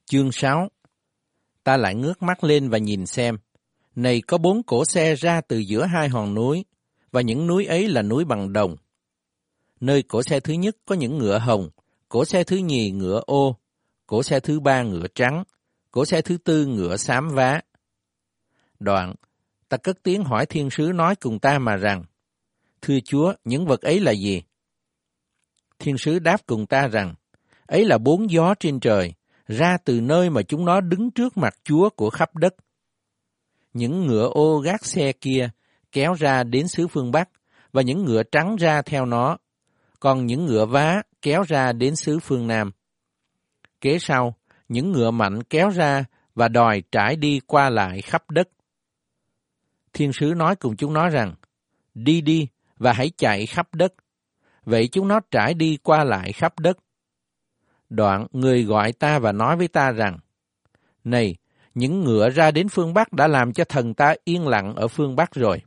Chương 6. Ta lại ngước mắt lên và nhìn xem. Này, có 4 cỗ xe ra từ giữa 2 hòn núi, và những núi ấy là núi bằng đồng. Nơi cỗ xe thứ nhất có những ngựa hồng, cỗ xe thứ nhì ngựa ô, cỗ xe thứ ba ngựa trắng, cỗ xe thứ tư ngựa xám vá. Đoạn, ta cất tiếng hỏi thiên sứ nói cùng ta mà rằng, Thưa Chúa, những vật ấy là gì? Thiên sứ đáp cùng ta rằng, ấy là 4 gió trên trời, ra từ nơi mà chúng nó đứng trước mặt Chúa của khắp đất. Những ngựa ô gác xe kia kéo ra đến xứ phương Bắc, và những ngựa trắng ra theo nó, còn những ngựa vá kéo ra đến xứ phương Nam. Kế sau, những ngựa mạnh kéo ra và đòi trải đi qua lại khắp đất. Thiên sứ nói cùng chúng nó rằng, đi đi và hãy chạy khắp đất. Vậy chúng nó trải đi qua lại khắp đất. Đoạn người gọi ta và nói với ta rằng, này, những ngựa ra đến phương Bắc đã làm cho thần ta yên lặng ở phương Bắc rồi.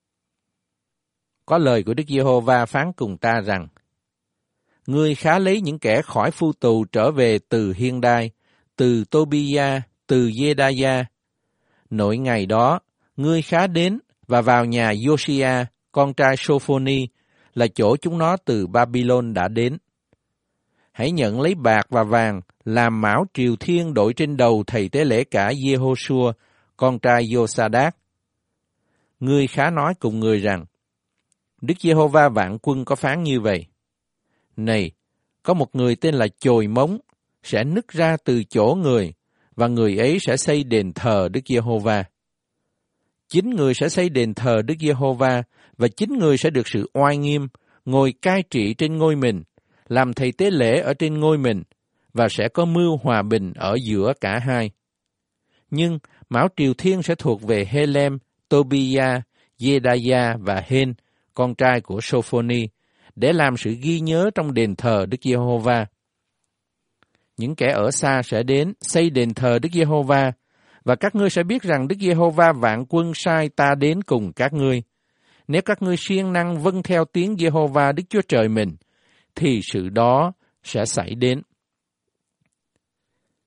Có lời của Đức Giê-hô-va phán cùng ta rằng, ngươi khá lấy những kẻ khỏi phu tù trở về từ Hiên Đai, từ Tô-bi-a, từ Giê-đa-gia. Nội ngày đó, ngươi khá đến và vào nhà Giô-si-a, con trai Sô-phô-ni, là chỗ chúng nó từ Ba-bi-lôn đã đến. Hãy nhận lấy bạc và vàng, làm mão triều thiên đội trên đầu thầy tế lễ cả Giê-hô-xua, con trai Giô-sa-đác. Ngươi khá nói cùng người rằng, Đức Giê-hô-va vạn quân có phán như vậy. Này, có một người tên là Chồi Mống, sẽ nứt ra từ chỗ người, và người ấy sẽ xây đền thờ Đức Giê-hô-va. 9 người sẽ xây đền thờ Đức Giê-hô-va, và 9 người sẽ được sự oai nghiêm, ngồi cai trị trên ngôi mình, làm thầy tế lễ ở trên ngôi mình, và sẽ có mưu hòa bình ở giữa cả hai. Nhưng mão triều thiên sẽ thuộc về Helem, Tô-bi-a, Giê-đa-gia và Hên, con trai của Sô-phô-ni, để làm sự ghi nhớ trong đền thờ Đức Giê-hô-va. Những kẻ ở xa sẽ đến xây đền thờ Đức Giê-hô-va, và các ngươi sẽ biết rằng Đức Giê-hô-va vạn quân sai ta đến cùng các ngươi. Nếu các ngươi siêng năng vâng theo tiếng Giê-hô-va Đức Chúa Trời mình, thì sự đó sẽ xảy đến.